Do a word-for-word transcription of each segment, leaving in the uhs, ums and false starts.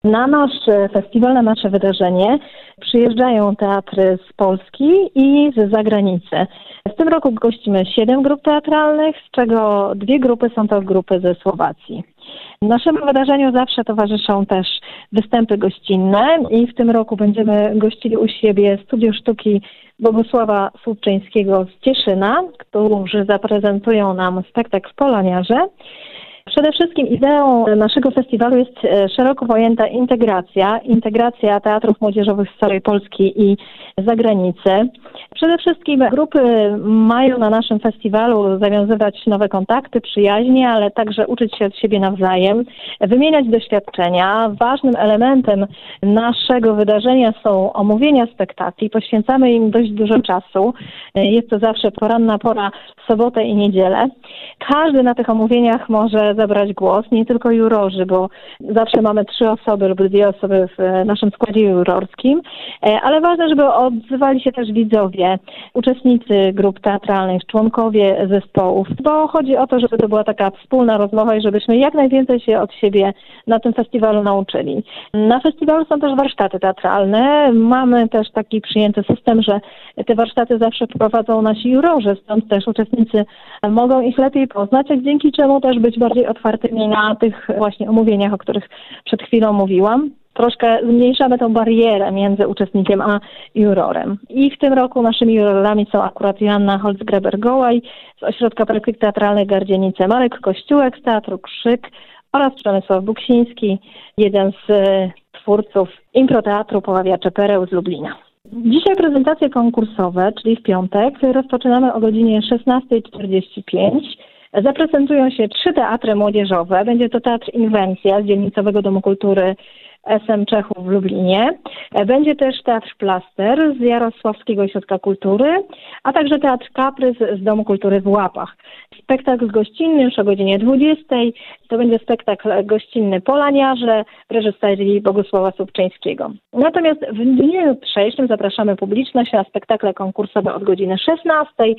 Na nasz festiwal, na nasze wydarzenie przyjeżdżają teatry z Polski i z zagranicy. W tym roku gościmy siedem grup teatralnych, z czego dwie grupy są to grupy ze Słowacji. Naszemu wydarzeniu zawsze towarzyszą też występy gościnne i w tym roku będziemy gościli u siebie Studio Sztuki Bogusława Słupczyńskiego z Cieszyna, którzy zaprezentują nam spektakl Poloniarze. Przede wszystkim ideą naszego festiwalu jest szeroko pojęta integracja, integracja teatrów młodzieżowych z całej Polski i zagranicy. Przede wszystkim grupy mają na naszym festiwalu zawiązywać nowe kontakty, przyjaźnie, ale także uczyć się od siebie nawzajem, wymieniać doświadczenia. Ważnym elementem naszego wydarzenia są omówienia spektakli. Poświęcamy im dość dużo czasu. Jest to zawsze poranna pora w sobotę i niedzielę. Każdy na tych omówieniach może zabrać głos, nie tylko jurorzy, bo zawsze mamy trzy osoby lub dwie osoby w naszym składzie jurorskim, ale ważne, żeby odzywali się też widzowie, uczestnicy grup teatralnych, członkowie zespołów, bo chodzi o to, żeby to była taka wspólna rozmowa i żebyśmy jak najwięcej się od siebie na tym festiwalu nauczyli. Na festiwalu są też warsztaty teatralne. Mamy też taki przyjęty system, że te warsztaty zawsze prowadzą nasi jurorzy, stąd też uczestnicy mogą ich lepiej poznać, a dzięki czemu też być bardziej otwartymi na tych właśnie omówieniach, o których przed chwilą mówiłam. Troszkę zmniejszamy tą barierę między uczestnikiem a jurorem. I w tym roku naszymi jurorami są akurat Joanna Holzgreber-Gołaj z Ośrodka Praktyk Teatralnych Gardzienice, Marek Kościółek z Teatru Krzyk oraz Przemysław Buksiński, jeden z twórców improteatru Poławiacze Pereł z Lublina. Dzisiaj prezentacje konkursowe, czyli w piątek, rozpoczynamy o godzinie szesnasta czterdzieści pięć. Zaprezentują się trzy teatry młodzieżowe. Będzie to Teatr Inwencja z Dzielnicowego Domu Kultury S M Czechów w Lublinie. Będzie też Teatr Plaster z Jarosławskiego Ośrodka Kultury, a także Teatr Kaprys z Domu Kultury w Łapach. Spektakl gościnny już o godzinie dwudziestej. To będzie spektakl gościnny Poloniarze w reżyserii Bogusława Słupczyńskiego. Natomiast w dniu jutrzejszym zapraszamy publiczność na spektakle konkursowe od godziny szesnastej.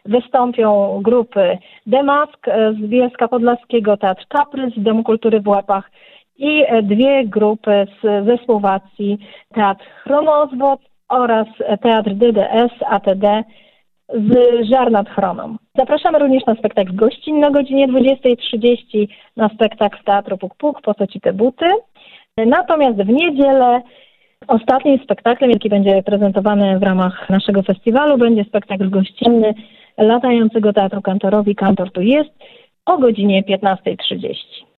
Wystąpią grupy Demask z Bielska Podlaskiego, Teatr Kaprys z Domu Kultury w Łapach i dwie grupy z, ze Słowacji, Teatr Chromozwod oraz Teatr D D S A T D z Żar nad Chroną. Zapraszamy również na spektakl gościnny o godzinie dwudziestej trzydzieści, na spektakl Teatru Puk Puk, Po co ci te buty. Natomiast w niedzielę ostatnim spektaklem, jaki będzie prezentowany w ramach naszego festiwalu, będzie spektakl gościnny latającego Teatru Kantorowi Kantor tu jest o godzinie piętnasta trzydzieści.